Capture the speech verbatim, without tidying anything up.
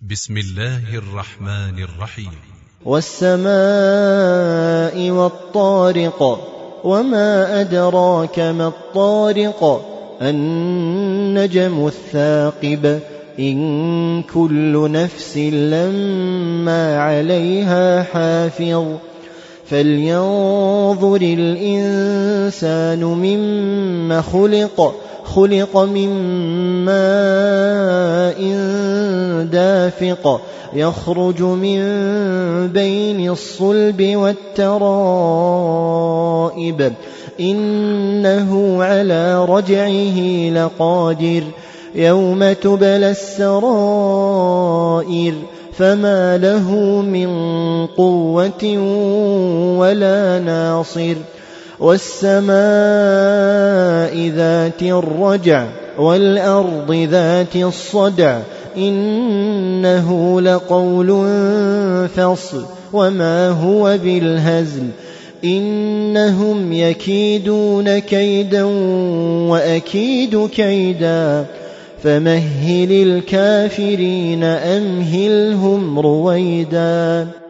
بسم الله الرحمن الرحيم. والسماء والطارق، وما أدراك ما الطارق، النجم الثاقب، إن كل نفس لما عليها حافظ، فلينظر الإنسان مما خلق خلق من ماء دافق، يخرج من بين الصلب والترائب، إنه على رجعه لقادر، يوم تبلى السرائر، فما له من قوة ولا ناصر. والسماء ذات الرجع، والأرض ذات الصدع، إنه لقول فصل، وما هو بالهزل، إنهم يكيدون كيدا وأكيد كيدا، فمهل الكافرين أمهلهم رويدا.